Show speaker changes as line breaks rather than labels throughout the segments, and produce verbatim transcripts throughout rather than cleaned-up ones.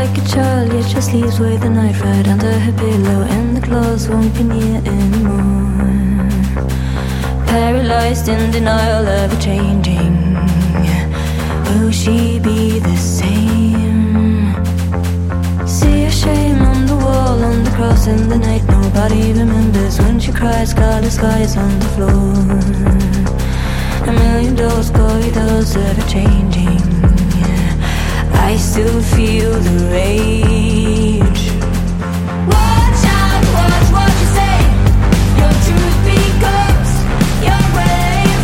like a child, yet she sleeps with a knife right under her pillow, and the claws won't be near anymore. Paralyzed in denial, ever changing. Will she be the same? See her shame on the wall, on the cross in the night. Nobody remembers when she cries, scarlet skies on the floor. A million doors, corridors, ever changing. I still feel the rage. Watch out, watch what you say. Your truth becomes your grave.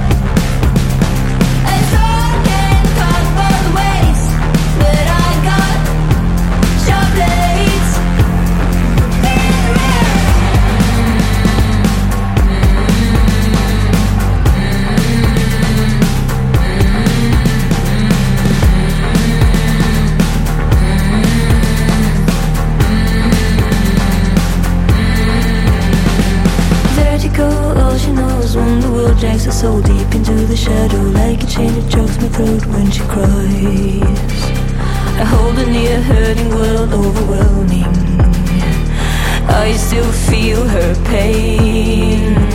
A sword can cut both ways, but I got sharp blades. All she knows when the world drags her so deep into the shadow, like a chain that chokes my throat when she cries. I hold her near, hurting world overwhelming. I still feel her pain.